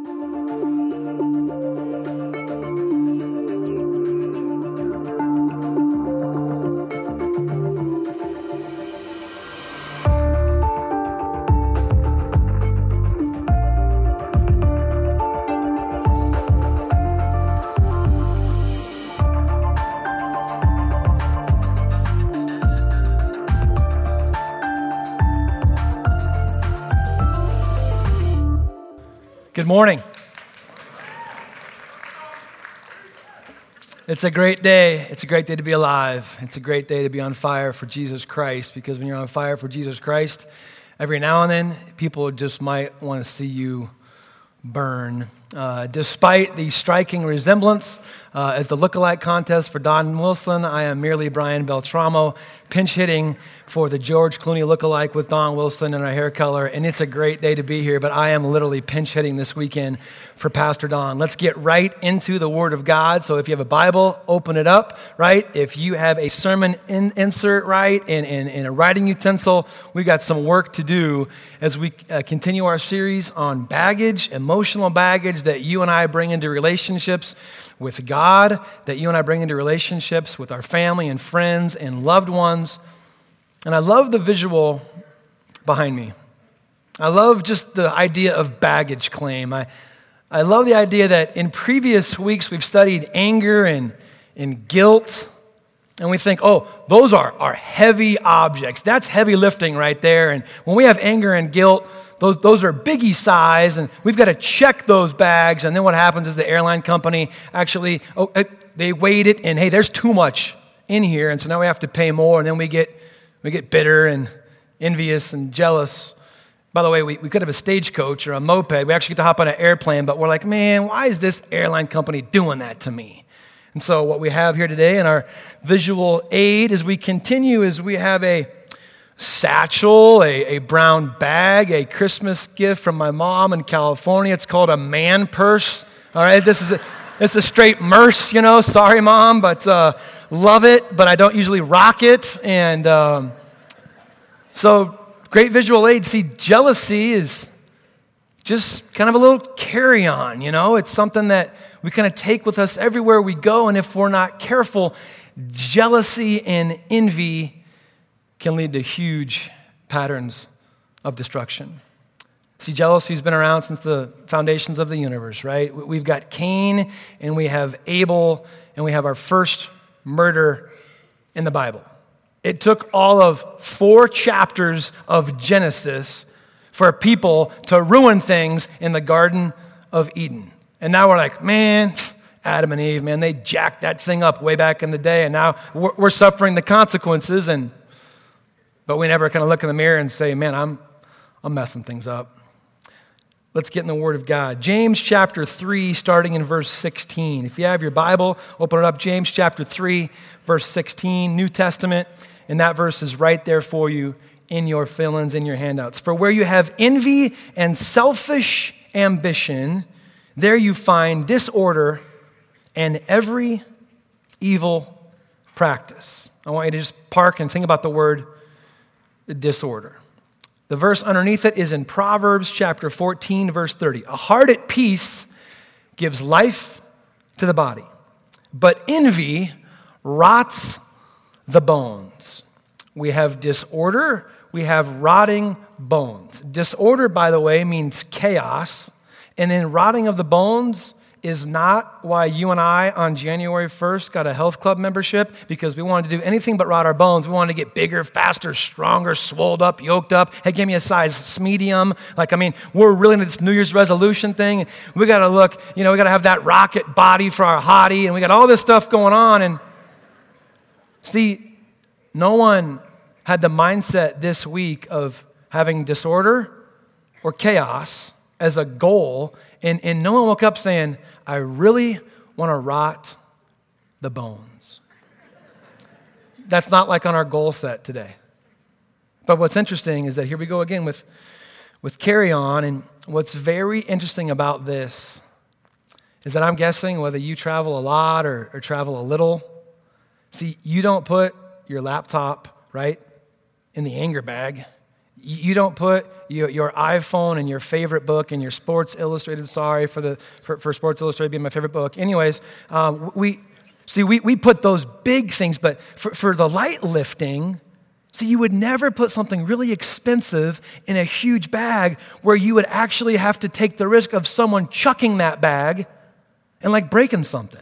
Good morning. It's a great day. It's a great day to be alive. It's a great day to be on fire for Jesus Christ, because when you're on fire for Jesus Christ, every now and then, people just might want to see you burn. Despite the striking resemblance as the lookalike contest for Don Wilson, I am merely Brian Beltramo, pinch hitting for the George Clooney lookalike with Don Wilson and our hair color, and it's a great day to be here, but I am literally pinch hitting this weekend for Pastor Don. Let's get right into the Word of God. So if you have a Bible, open it up, right? If you have a sermon insert, right, and a writing utensil, we've got some work to do as we continue our series on baggage, emotional baggage that you and I bring into relationships with God, that you and I bring into relationships with our family and friends and loved ones. And I love the visual behind me. I love just the idea of baggage claim. I love the idea that in previous weeks we've studied anger and guilt, and we think, oh, those are heavy objects. That's heavy lifting right there. And when we have anger and guilt, those are biggie size, and we've got to check those bags. And then what happens is the airline company actually, they weighed it, and hey, there's too much in here, and so now we have to pay more, and then we get bitter and envious and jealous. By the way, we could have a stagecoach or a moped. We actually get to hop on an airplane, but we're like, man, why is this airline company doing that to me? And so what we have here today in our visual aid as we continue is we have a satchel, a brown bag, a Christmas gift from my mom in California. It's called a man purse. All right, it's a straight merce, Sorry, Mom, but love it, but I don't usually rock it. And so great visual aid. See, jealousy is just kind of a little carry-on, It's something that we kind of take with us everywhere we go, and if we're not careful, jealousy and envy can lead to huge patterns of destruction. See, jealousy's been around since the foundations of the universe, right? We've got Cain, and we have Abel, and we have our first murder in the Bible. It took all of 4 chapters of Genesis for people to ruin things in the Garden of Eden. And now we're like, man, Adam and Eve, man, they jacked that thing up way back in the day, and now we're suffering the consequences, but we never kind of look in the mirror and say, man, I'm messing things up. Let's get in the Word of God. James chapter 3, starting in verse 16. If you have your Bible, open it up. James chapter 3, verse 16, New Testament. And that verse is right there for you in your fill-ins, in your handouts. For where you have envy and selfish ambition, there you find disorder and every evil practice. I want you to just park and think about the word disorder. The verse underneath it is in Proverbs chapter 14, verse 30. A heart at peace gives life to the body, but envy rots the bones. We have disorder, we have rotting bones. Disorder, by the way, means chaos, and then rotting of the bones is not why you and I on January 1st got a health club membership, because we wanted to do anything but rot our bones. We wanted to get bigger, faster, stronger, swolled up, yoked up. Hey, give me a size medium. We're really into this New Year's resolution thing. We got to look, we got to have that rocket body for our hottie, and we got all this stuff going on. And see, no one had the mindset this week of having disorder or chaos as a goal, and no one woke up saying, I really want to rot the bones. That's not like on our goal set today. But what's interesting is that here we go again with carry on, and what's very interesting about this is that I'm guessing whether you travel a lot or travel a little, see, you don't put your laptop, right, in the anger bag, You don't put your iPhone and your favorite book and your Sports Illustrated. Sorry for Sports Illustrated being my favorite book. Anyways, we put those big things, but for the light lifting, see, you would never put something really expensive in a huge bag where you would actually have to take the risk of someone chucking that bag and like breaking something.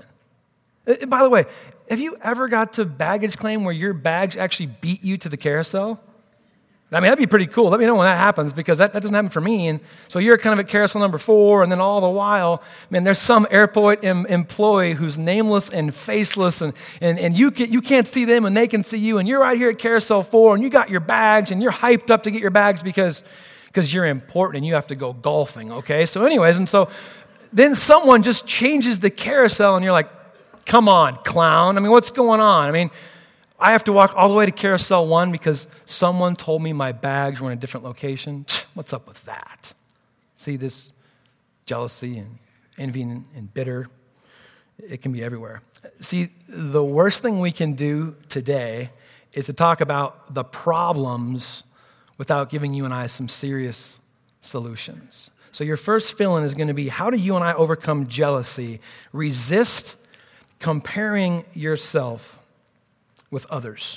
By the way, have you ever got to baggage claim where your bags actually beat you to the carousel? I mean, that'd be pretty cool. Let me know when that happens, because that doesn't happen for me. And so you're kind of at carousel number 4, and then all the while, man, there's some airport employee who's nameless and faceless, and you can't see them, and they can see you, and you're right here at carousel 4, and you got your bags, and you're hyped up to get your bags because you're important, and you have to go golfing, okay? So anyways, and so then someone just changes the carousel, and you're like, come on, clown. I mean, what's going on? I mean, I have to walk all the way to carousel 1 because someone told me my bags were in a different location. What's up with that? See, this jealousy and envy and bitter, it can be everywhere. See, the worst thing we can do today is to talk about the problems without giving you and I some serious solutions. So your first fill-in is going to be, how do you and I overcome jealousy? Resist comparing yourself with others.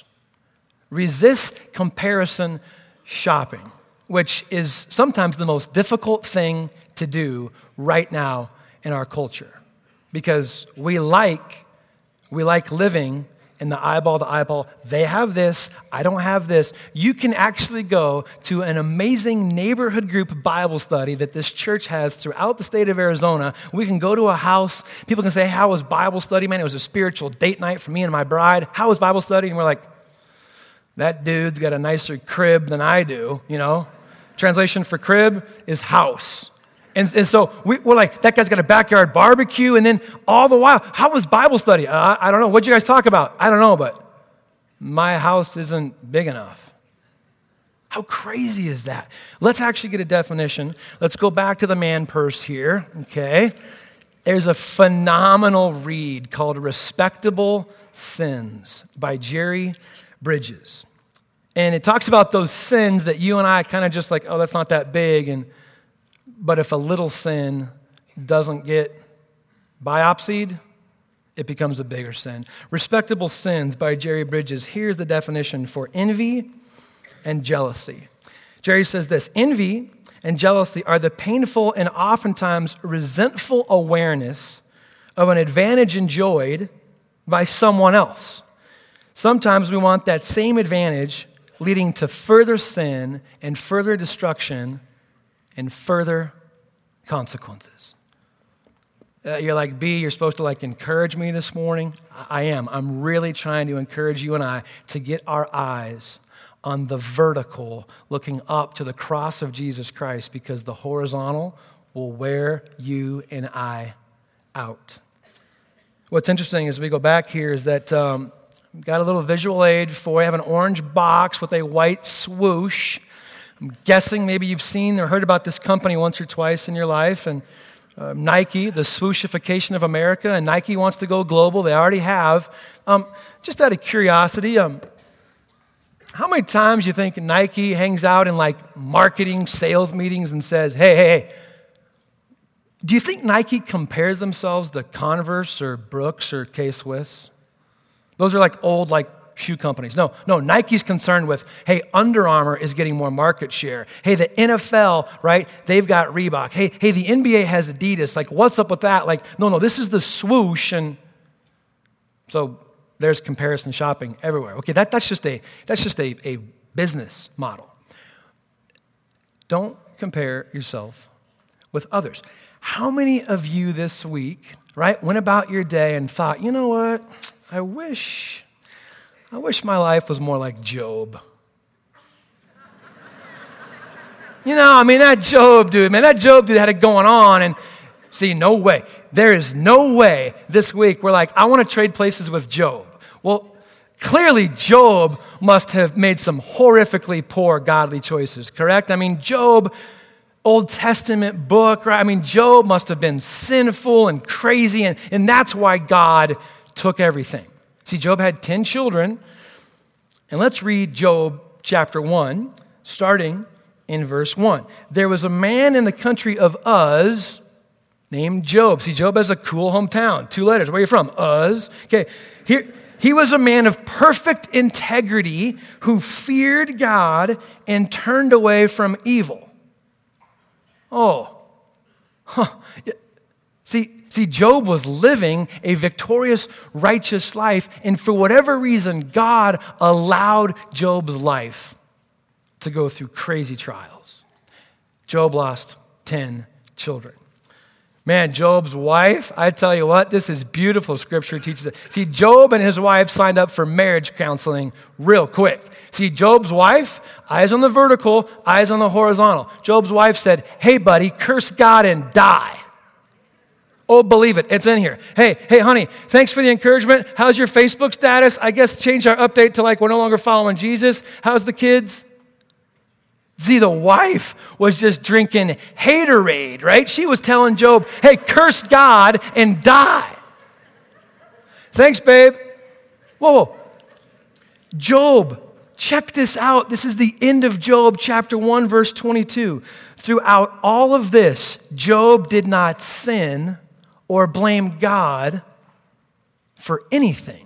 Resist comparison shopping, which is sometimes the most difficult thing to do right now in our culture, because we like living in the eyeball to eyeball. They have this, I don't have this. You can actually go to an amazing neighborhood group Bible study that this church has throughout the state of Arizona. We can go to a house. People can say, how was Bible study? Man, it was a spiritual date night for me and my bride. How was Bible study? And we're like, that dude's got a nicer crib than I do, you know? Translation for crib is house. And so we're like, that guy's got a backyard barbecue, and then all the while, how was Bible study? I don't know. What'd you guys talk about? I don't know, but my house isn't big enough. How crazy is that? Let's actually get a definition. Let's go back to the man purse here, okay? There's a phenomenal read called Respectable Sins by Jerry Bridges. And it talks about those sins that you and I kind of just like, oh, that's not that big, but if a little sin doesn't get biopsied, it becomes a bigger sin. Respectable Sins by Jerry Bridges. Here's the definition for envy and jealousy. Jerry says this: envy and jealousy are the painful and oftentimes resentful awareness of an advantage enjoyed by someone else. Sometimes we want that same advantage, leading to further sin and further destruction and further consequences. You're like, B, you're supposed to like encourage me this morning. I am. I'm really trying to encourage you and I to get our eyes on the vertical, looking up to the cross of Jesus Christ, because the horizontal will wear you and I out. What's interesting as we go back here is that got a little visual aid for you. I have an orange box with a white swoosh. I'm guessing maybe you've seen or heard about this company once or twice in your life. And Nike, the swooshification of America, and Nike wants to go global. They already have. Just out of curiosity, how many times do you think Nike hangs out in like marketing sales meetings and says, hey, do you think Nike compares themselves to Converse or Brooks or K-Swiss? Those are like old like shoe companies. No, Nike's concerned with, hey, Under Armour is getting more market share. Hey, the NFL, right, they've got Reebok. Hey, the NBA has Adidas. Like, what's up with that? Like, no, this is the swoosh. And so there's comparison shopping everywhere. Okay, that's just a business model. Don't compare yourself with others. How many of you this week, right, went about your day and thought, you know what, I wish my life was more like Job. You know, I mean, that Job dude had it going on. And see, no way. There is no way this week we're like, I want to trade places with Job. Well, clearly Job must have made some horrifically poor godly choices, correct? I mean, Job, Old Testament book, right? I mean, Job must have been sinful and crazy, and that's why God took everything. See, Job had 10 children, and let's read Job chapter 1, starting in verse 1. There was a man in the country of Uz named Job. See, Job has a cool hometown. 2 letters. Where are you from? Uz. Okay, here. He was a man of perfect integrity who feared God and turned away from evil. Oh. Huh. See, Job was living a victorious, righteous life, and for whatever reason, God allowed Job's life to go through crazy trials. Job lost 10 children. Man, Job's wife, I tell you what, this is beautiful. Scripture teaches it. See, Job and his wife signed up for marriage counseling real quick. See, Job's wife, eyes on the vertical, eyes on the horizontal. Job's wife said, hey, buddy, curse God and die. Oh, believe it. It's in here. Hey, honey, thanks for the encouragement. How's your Facebook status? I guess change our update to we're no longer following Jesus. How's the kids? See, the wife was just drinking haterade, right? She was telling Job, hey, curse God and die. Thanks, babe. Whoa. Job, check this out. This is the end of Job, chapter 1, verse 22. Throughout all of this, Job did not sin or blame God for anything.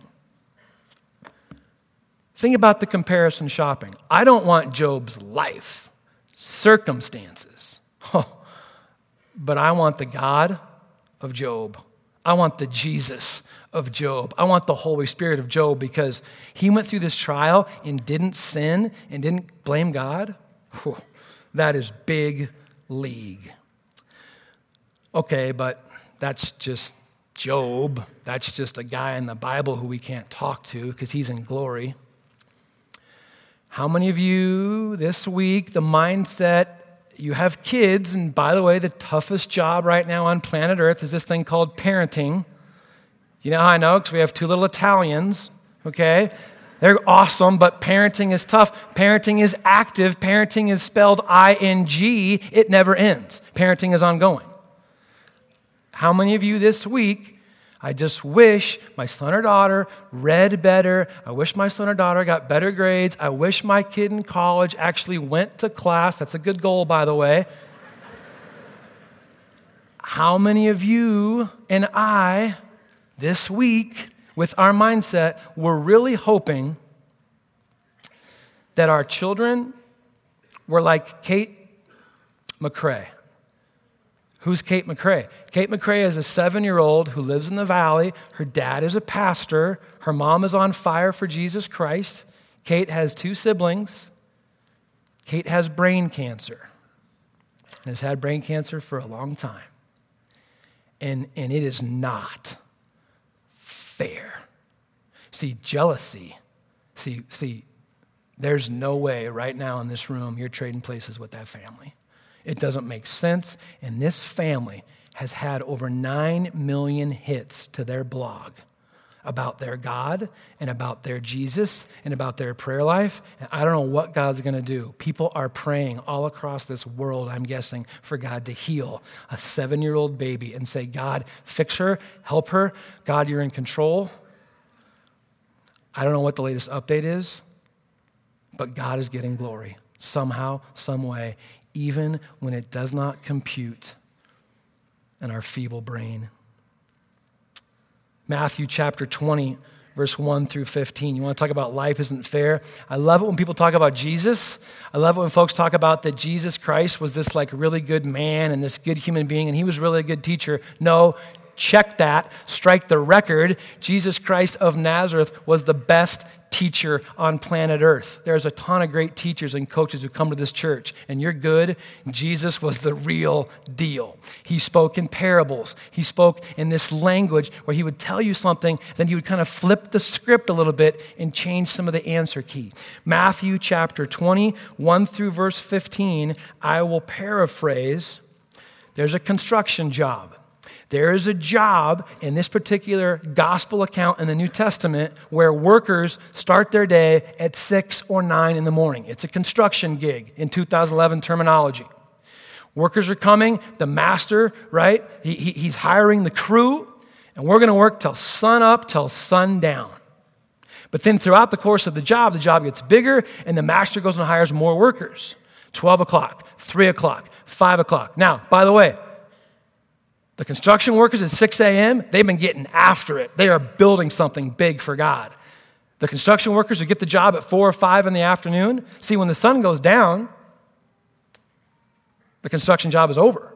Think about the comparison shopping. I don't want Job's life, circumstances. But I want the God of Job. I want the Jesus of Job. I want the Holy Spirit of Job because he went through this trial and didn't sin and didn't blame God. That is big league. Okay, but that's just Job. That's just a guy in the Bible who we can't talk to because he's in glory. How many of you this week, the mindset, you have kids, and by the way, the toughest job right now on planet Earth is this thing called parenting. You know how I know? Because we have 2 little Italians, okay? They're awesome, but parenting is tough. Parenting is active. Parenting is spelled I-N-G. It never ends. Parenting is ongoing. How many of you this week, I just wish my son or daughter read better. I wish my son or daughter got better grades. I wish my kid in college actually went to class. That's a good goal, by the way. How many of you and I this week, with our mindset, were really hoping that our children were like Kate McCrae? Who's Kate McCrae? Kate McCrae is a 7-year-old who lives in the valley. Her dad is a pastor. Her mom is on fire for Jesus Christ. Kate has 2 siblings. Kate has brain cancer and has had brain cancer for a long time. And it is not fair. See, jealousy. See, there's no way right now in this room you're trading places with that family. It doesn't make sense. And this family has had over 9 million hits to their blog about their God and about their Jesus and about their prayer life. And I don't know what God's going to do. People are praying all across this world, I'm guessing, for God to heal a 7-year-old baby and say, God, fix her, help her. God, you're in control. I don't know what the latest update is, but God is getting glory somehow, some way, even when it does not compute in our feeble brain. Matthew chapter 20, verse 1 through 15. You want to talk about life isn't fair? I love it when people talk about Jesus. I love it when folks talk about that Jesus Christ was this really good man and this good human being, and he was really a good teacher. No, check that. Strike the record. Jesus Christ of Nazareth was the best teacher on planet Earth. There's a ton of great teachers and coaches who come to this church, and you're good. Jesus was the real deal. He spoke in parables. He spoke in this language where he would tell you something, then he would kind of flip the script a little bit and change some of the answer key. Matthew chapter 20, 1 through verse 15, I will paraphrase. There's a construction job. There is a job in this particular gospel account in the New Testament where workers start their day at 6 or 9 in the morning. It's a construction gig in 2011 terminology. Workers are coming, the master, right? He's hiring the crew, and we're going to work till sun up, till sun down. But then throughout the course of the job gets bigger, and the master goes and hires more workers. 12 o'clock, 3 o'clock, 5 o'clock. Now, by the way, the construction workers at 6 a.m., they've been getting after it. They are building something big for God. The construction workers who get the job at 4 or 5 in the afternoon, see, when the sun goes down, the construction job is over.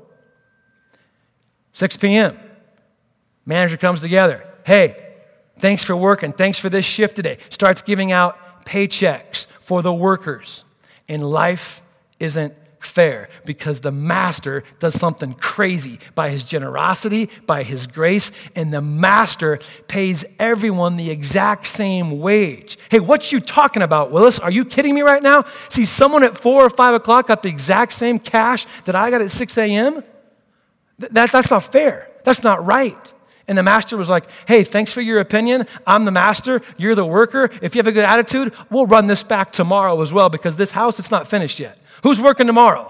6 p.m., manager comes together. Hey, thanks for working. Thanks for this shift today. Starts giving out paychecks for the workers. And life isn't fair because the master does something crazy by his generosity, by his grace, and the master pays everyone the exact same wage. Hey, what you talking about, Willis? Are you kidding me right now? See, someone at 4 or 5 o'clock got the exact same cash that I got at 6 a.m.? That's not fair. That's not right. And the master was like, hey, thanks for your opinion. I'm the master. You're the worker. If you have a good attitude, we'll run this back tomorrow as well because this house, it's not finished yet. Who's working tomorrow?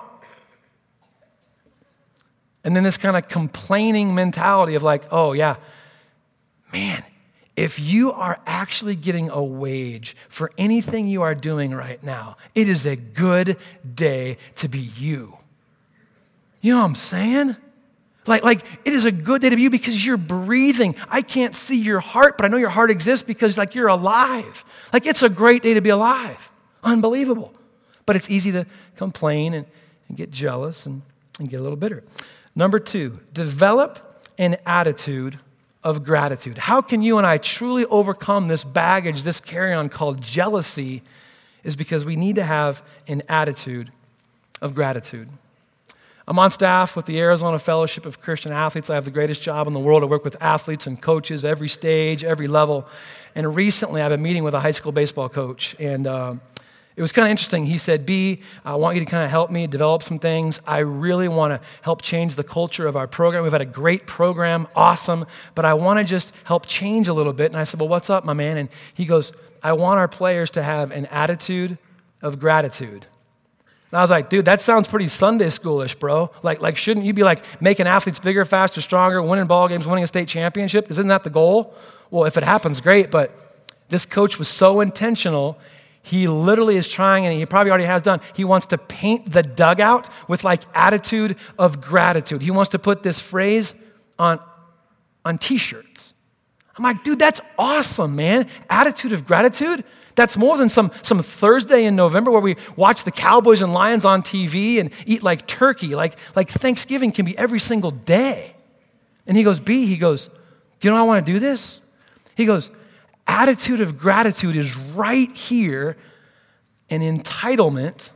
And then this kind of complaining mentality of like, oh yeah, man, if you are actually getting a wage for anything you are doing right now, it is a good day to be you. You know what I'm saying? Like it is a good day to be you because you're breathing. I can't see your heart, but I know your heart exists because like you're alive. Like it's a great day to be alive. Unbelievable. But it's easy to complain and get jealous and get a little bitter. Number 2, develop an attitude of gratitude. How can you and I truly overcome this baggage, this carry-on called jealousy, is because we need to have an attitude of gratitude. I'm on staff with the Arizona Fellowship of Christian Athletes. I have the greatest job in the world. I work with athletes and coaches every stage, every level. And recently I've been meeting with a high school baseball coach, and it was kind of interesting. He said, B, I want you to kind of help me develop some things. I really want to help change the culture of our program. We've had a great program, awesome, but I want to just help change a little bit. And I said, well, what's up, my man? And he goes, I want our players to have an attitude of gratitude. And I was like, dude, that sounds pretty Sunday schoolish, bro. Like, shouldn't you be like making athletes bigger, faster, stronger, winning ball games, winning a state championship? Isn't that the goal? Well, if it happens, great. But this coach was so intentional. He literally is trying, and he probably already has done, he wants to paint the dugout with like attitude of gratitude. He wants to put this phrase on t-shirts. I'm like, dude, that's awesome, man. Attitude of gratitude? That's more than some Thursday in November where we watch the Cowboys and Lions on TV and eat like turkey. Like Thanksgiving can be every single day. And he goes, do you know how I want to do this? He goes, attitude of gratitude is right here, and entitlement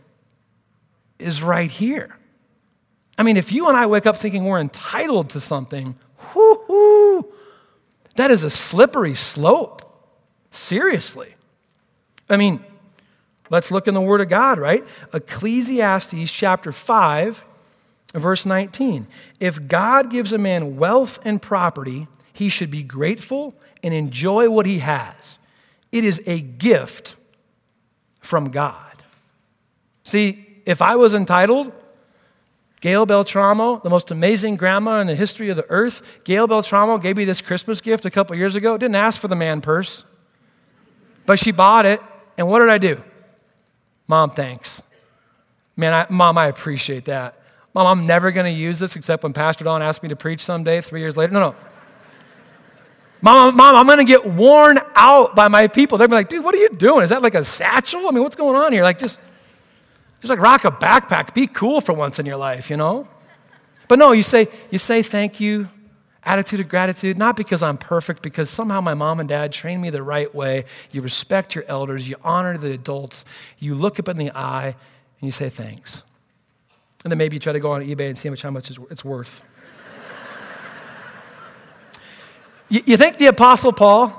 is right here. I mean, if you and I wake up thinking we're entitled to something, that is a slippery slope. Seriously. I mean, let's look in the Word of God, right? Ecclesiastes chapter 5, verse 19. If God gives a man wealth and property, he should be grateful and enjoy what he has. It is a gift from God. See, if I was entitled, Gail Beltramo, the most amazing grandma in the history of the earth, Gail Beltramo gave me this Christmas gift a couple years ago. Didn't ask for the man purse, but she bought it. And what did I do? Mom, thanks. Man, Mom, I appreciate that. Mom, I'm never going to use this except when Pastor Don asked me to preach someday 3 years later. No. Mom, I'm going to get worn out by my people. They'll be like, dude, what are you doing? Is that like a satchel? I mean, what's going on here? Like, just like rock a backpack. Be cool for once in your life, you know? But no, you say thank you, attitude of gratitude, not because I'm perfect, because somehow my mom and dad trained me the right way. You respect your elders. You honor the adults. You look up in the eye, and you say thanks. And then maybe you try to go on eBay and see how much it's worth. You think the Apostle Paul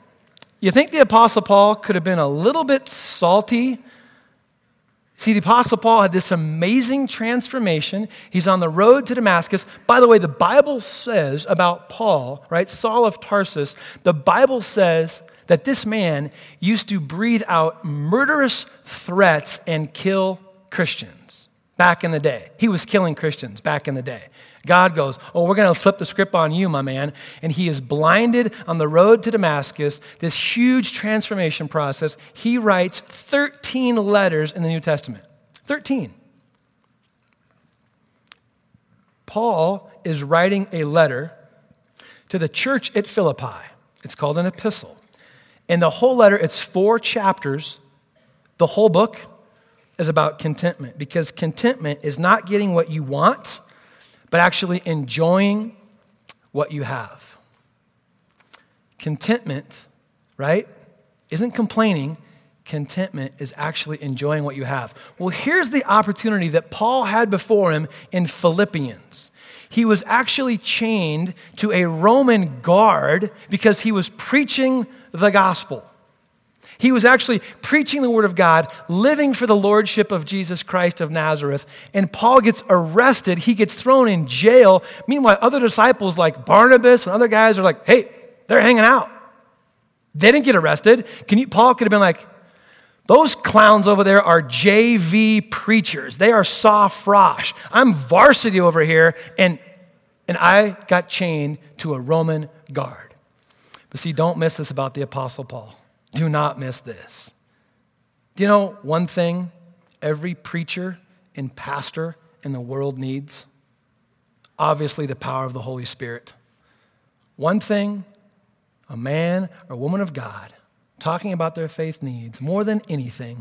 could have been a little bit salty? See, the Apostle Paul had this amazing transformation. He's on the road to Damascus. By the way, the Bible says about Paul, right, Saul of Tarsus, the Bible says that this man used to breathe out murderous threats and kill Christians back in the day. He was killing Christians back in the day. God goes, oh, we're going to flip the script on you, my man. And he is blinded on the road to Damascus, this huge transformation process. He writes 13 letters in the New Testament. 13. Paul is writing a letter to the church at Philippi. It's called an epistle. And the whole letter, it's 4 chapters. The whole book is about contentment, because contentment is not getting what you want, but actually enjoying what you have. Contentment, right, isn't complaining. Contentment is actually enjoying what you have. Well, here's the opportunity that Paul had before him in Philippians. He was actually chained to a Roman guard because he was preaching the gospel. He was actually preaching the word of God, living for the lordship of Jesus Christ of Nazareth. And Paul gets arrested. He gets thrown in jail. Meanwhile, other disciples like Barnabas and other guys are like, hey, they're hanging out. They didn't get arrested. Paul could have been like, those clowns over there are JV preachers. They are soft frosh. I'm varsity over here, and I got chained to a Roman guard. But see, don't miss this about the Apostle Paul. Do not miss this. Do you know one thing every preacher and pastor in the world needs? Obviously, the power of the Holy Spirit. One thing a man or woman of God talking about their faith needs more than anything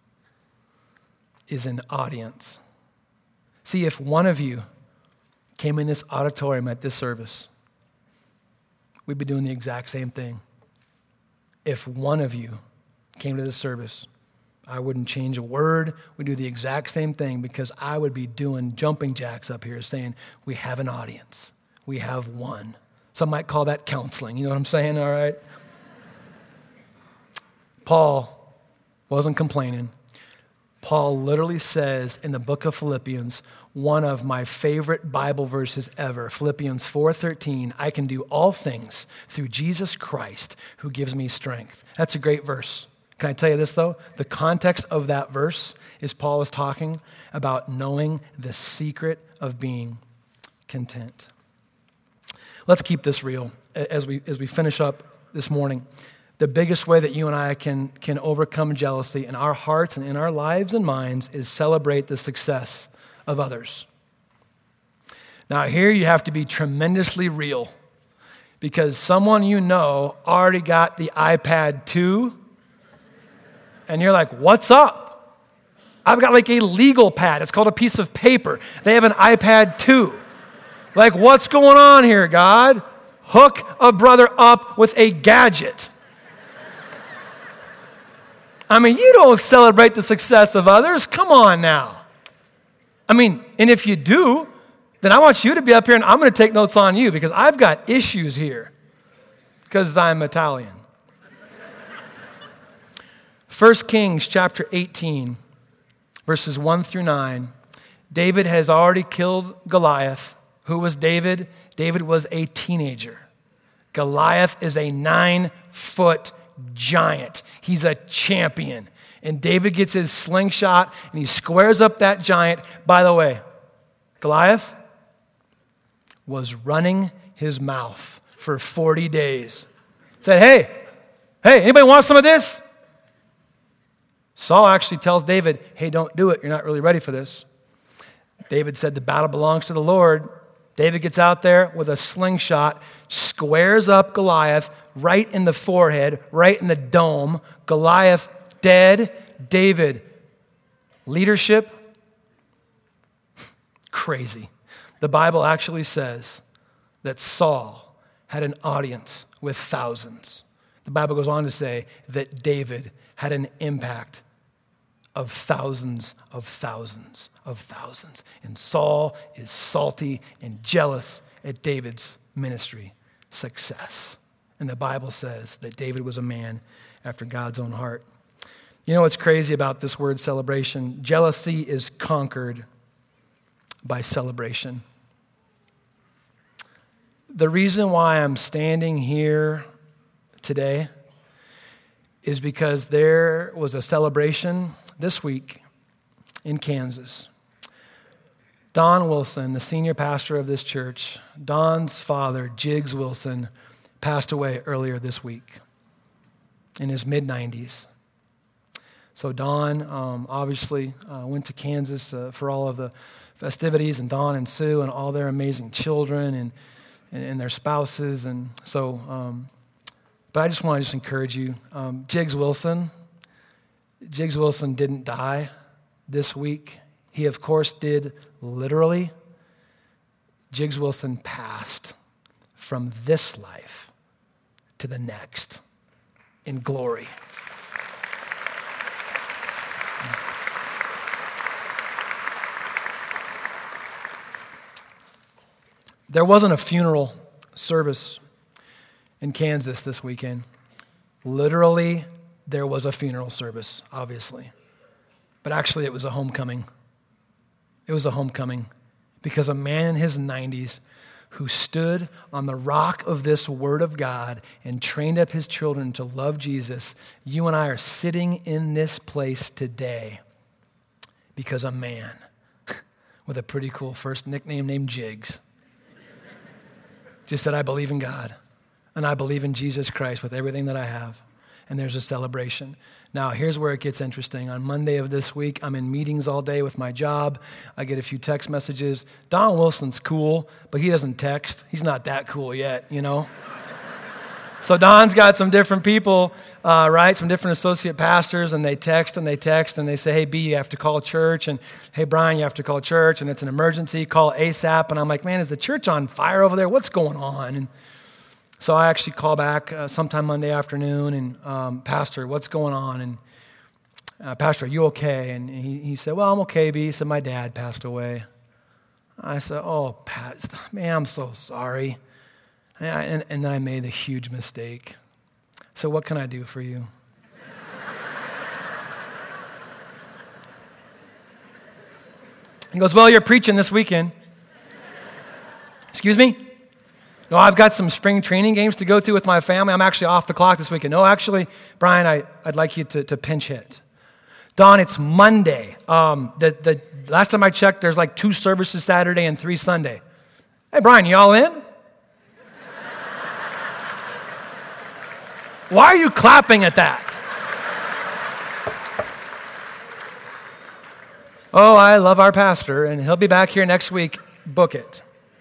is an audience. See, if one of you came in this auditorium at this service, we'd be doing the exact same thing. If one of you came to this service, I wouldn't change a word. We'd do the exact same thing, because I would be doing jumping jacks up here saying, we have an audience. We have one. Some might call that counseling. You know what I'm saying? All right. Paul wasn't complaining. Paul literally says in the book of Philippians, one of my favorite Bible verses ever, Philippians 4:13, I can do all things through Jesus Christ who gives me strength. That's a great verse. Can I tell you this, though? The context of that verse is Paul is talking about knowing the secret of being content. Let's keep this real as we finish up this morning. The biggest way that you and I can overcome jealousy in our hearts and in our lives and minds is celebrate the success of others. Now, here you have to be tremendously real, because someone you know already got the iPad 2, and you're like, what's up? I've got like a legal pad. It's called a piece of paper. They have an iPad 2. Like, what's going on here, God? Hook a brother up with a gadget. I mean, you don't celebrate the success of others. Come on now. I mean, and if you do, then I want you to be up here and I'm going to take notes on you, because I've got issues here because I'm Italian. 1 Kings chapter 18, verses 1 through 9. David has already killed Goliath. Who was David? David was a teenager. Goliath is a 9-foot giant. He's a champion. And David gets his slingshot and he squares up that giant. By the way, Goliath was running his mouth for 40 days. Said, hey, anybody want some of this? Saul actually tells David, hey, don't do it. You're not really ready for this. David said, the battle belongs to the Lord. David gets out there with a slingshot, squares up Goliath right in the forehead, right in the dome. Goliath dead. David, leadership, crazy. The Bible actually says that Saul had an audience with thousands. The Bible goes on to say that David had an impact of thousands of thousands of thousands. And Saul is salty and jealous at David's ministry success. And the Bible says that David was a man after God's own heart. You know what's crazy about this word celebration? Jealousy is conquered by celebration. The reason why I'm standing here today is because there was a celebration this week in Kansas. Don Wilson, the senior pastor of this church, Don's father, Jiggs Wilson, passed away earlier this week in his mid-90s. So Don obviously went to Kansas for all of the festivities, and Don and Sue and all their amazing children and their spouses. And so, but I just want to encourage you. Jiggs Wilson didn't die this week. He, of course, did literally. Jiggs Wilson passed from this life to the next in glory. There wasn't a funeral service in Kansas this weekend. Literally, there was a funeral service, obviously. But actually, it was a homecoming. It was a homecoming because a man in his 90s who stood on the rock of this word of God and trained up his children to love Jesus, you and I are sitting in this place today because a man with a pretty cool first nickname named Jiggs just said, I believe in God and I believe in Jesus Christ with everything that I have. And there's a celebration. Now, here's where it gets interesting. On Monday of this week, I'm in meetings all day with my job. I get a few text messages. Don Wilson's cool, but he doesn't text. He's not that cool yet, you know? So Don's got some different people, right? Some different associate pastors, and they text, and they say, hey, B, you have to call church, and hey, Brian, you have to call church, and it's an emergency, call ASAP. And I'm like, man, is the church on fire over there? What's going on? And so I actually call back sometime Monday afternoon, and Pastor, what's going on? And Pastor, are you okay? And he said, well, I'm okay, B. He said, my dad passed away. I said, oh, Pat, man, I'm so sorry. And then I made a huge mistake. So what can I do for you? He goes, well, you're preaching this weekend. Excuse me? No, I've got some spring training games to go to with my family. I'm actually off the clock this weekend. No, actually, Brian, I'd like you to pinch hit. Don, it's Monday. The last time I checked, there's like 2 services Saturday and 3 Sunday. Hey, Brian, you all in? Why are you clapping at that? Oh, I love our pastor, and he'll be back here next week. Book it.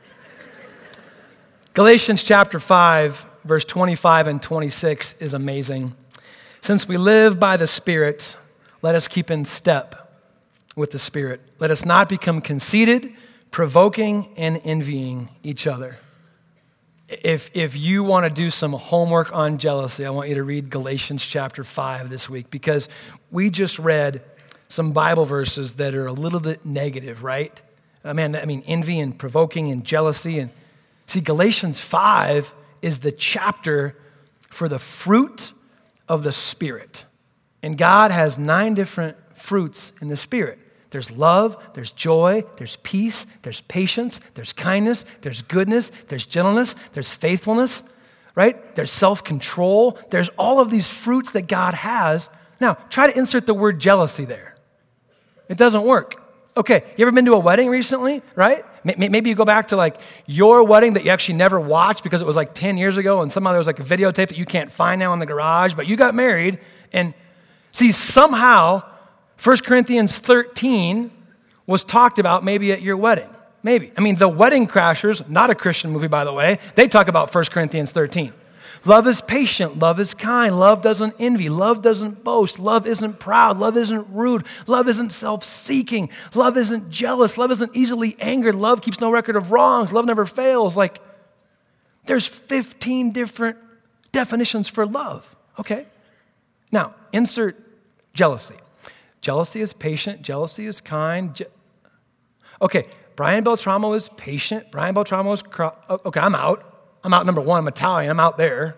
Galatians chapter 5, verse 25 and 26 is amazing. Since we live by the Spirit, let us keep in step with the Spirit. Let us not become conceited, provoking, and envying each other. If you want to do some homework on jealousy, I want you to read Galatians chapter 5 this week, because we just read some Bible verses that are a little bit negative, right? I mean, envy and provoking and jealousy. And see, Galatians 5 is the chapter for the fruit of the Spirit. And God has 9 different fruits in the Spirit. There's love, there's joy, there's peace, there's patience, there's kindness, there's goodness, there's gentleness, there's faithfulness, right? There's self-control. There's all of these fruits that God has. Now, try to insert the word jealousy there. It doesn't work. Okay, you ever been to a wedding recently, right? Maybe you go back to like your wedding that you actually never watched because it was like 10 years ago, and somehow there was like a videotape that you can't find now in the garage, but you got married. And see, somehow 1 Corinthians 13 was talked about maybe at your wedding. Maybe. I mean, The Wedding Crashers, not a Christian movie, by the way, they talk about 1 Corinthians 13. Love is patient. Love is kind. Love doesn't envy. Love doesn't boast. Love isn't proud. Love isn't rude. Love isn't self-seeking. Love isn't jealous. Love isn't easily angered. Love keeps no record of wrongs. Love never fails. Like, there's 15 different definitions for love, okay? Now, insert jealousy. Jealousy is patient. Jealousy is kind. Okay, Brian Beltramo is patient. Brian Beltramo is... Okay, I'm out. I'm out, number one. I'm Italian. I'm out there.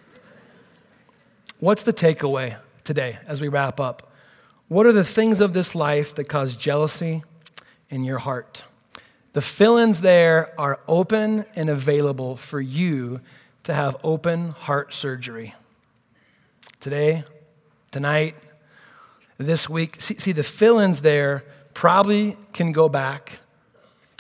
What's the takeaway today as we wrap up? What are the things of this life that cause jealousy in your heart? The fill-ins there are open and available for you to have open heart surgery. Today, tonight, this week. See, the fill-ins there probably can go back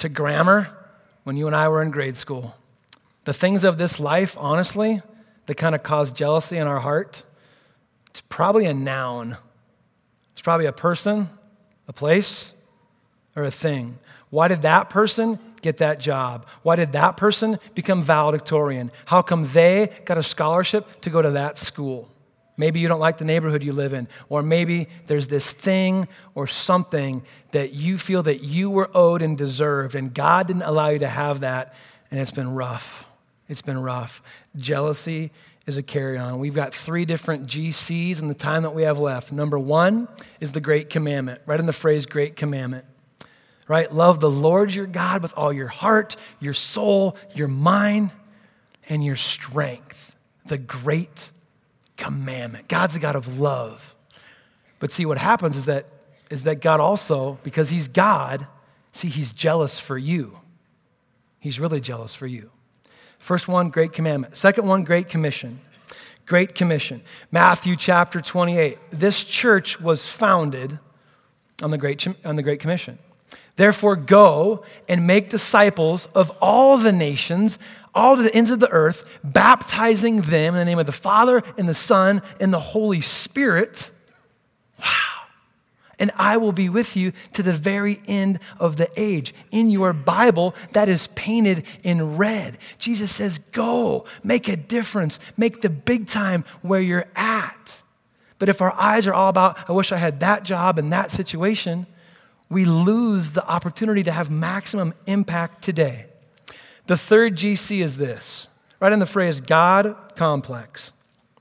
to grammar when you and I were in grade school. The things of this life, honestly, that kind of cause jealousy in our heart, it's probably a noun. It's probably a person, a place, or a thing. Why did that person get that job? Why did that person become valedictorian? How come they got a scholarship to go to that school? Maybe you don't like the neighborhood you live in, or maybe there's this thing or something that you feel that you were owed and deserved, and God didn't allow you to have that, and it's been rough. It's been rough. Jealousy is a carry-on. We've got 3 different GCs in the time that we have left. Number 1 is the Great Commandment, right in the phrase Great Commandment. Right? Love the Lord your God with all your heart, your soul, your mind, and your strength. The Great Commandment. God's a God of love. But see, what happens is that God also, because he's God, see, he's jealous for you. He's really jealous for you. First one, Great Commandment. Second one, Great Commission. Great Commission. Matthew chapter 28. This church was founded on the Great Commission. Therefore, go and make disciples of all the nations, all to the ends of the earth, baptizing them in the name of the Father and the Son and the Holy Spirit. Wow. And I will be with you to the very end of the age. In your Bible, that is painted in red. Jesus says, go, make a difference, make the big time where you're at. But if our eyes are all about, I wish I had that job and that situation, we lose the opportunity to have maximum impact today. The third GC is this, right in the phrase God complex.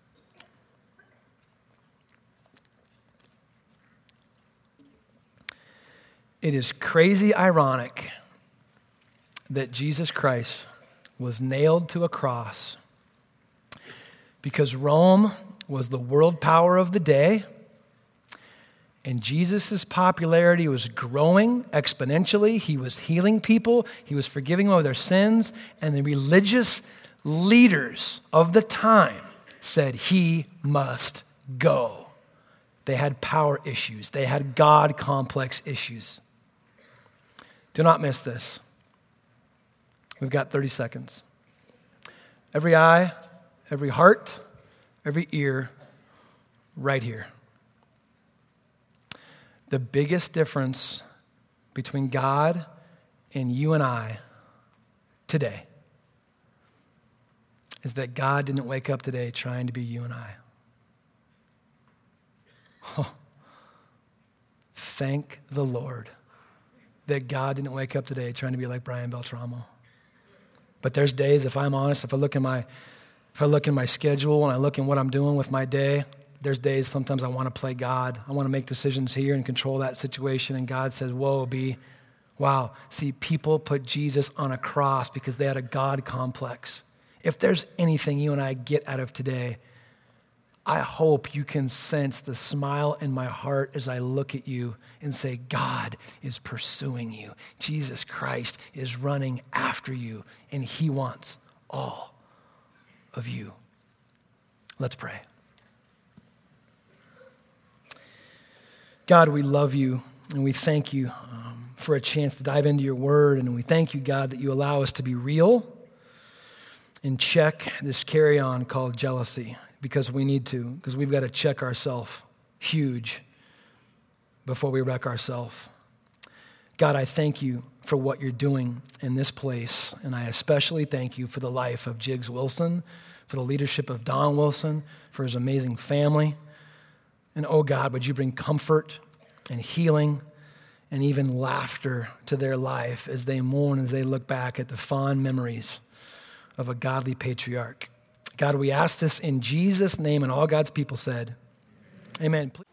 It is crazy ironic that Jesus Christ was nailed to a cross because Rome was the world power of the day. And Jesus' popularity was growing exponentially. He was healing people. He was forgiving them of their sins. And the religious leaders of the time said he must go. They had power issues. They had God complex issues. Do not miss this. We've got 30 seconds. Every eye, every heart, every ear, right here. The biggest difference between God and you and I today is that God didn't wake up today trying to be you and I. Oh, thank the Lord that God didn't wake up today trying to be like Brian Beltramo. But there's days, if I'm honest, if I look in my schedule and I look in what I'm doing with my day, there's days sometimes I want to play God. I want to make decisions here and control that situation. And God says, whoa, B, wow. See, people put Jesus on a cross because they had a God complex. If there's anything you and I get out of today, I hope you can sense the smile in my heart as I look at you and say, God is pursuing you. Jesus Christ is running after you, and he wants all of you. Let's pray. God, we love you, and we thank you for a chance to dive into your word, and we thank you, God, that you allow us to be real and check this carry-on called jealousy, because we need to, because we've got to check ourselves huge before we wreck ourselves. God, I thank you for what you're doing in this place, and I especially thank you for the life of Jigs Wilson, for the leadership of Don Wilson, for his amazing family. And oh God, would you bring comfort and healing and even laughter to their life as they mourn, as they look back at the fond memories of a godly patriarch. God, we ask this in Jesus' name, and all God's people said, amen.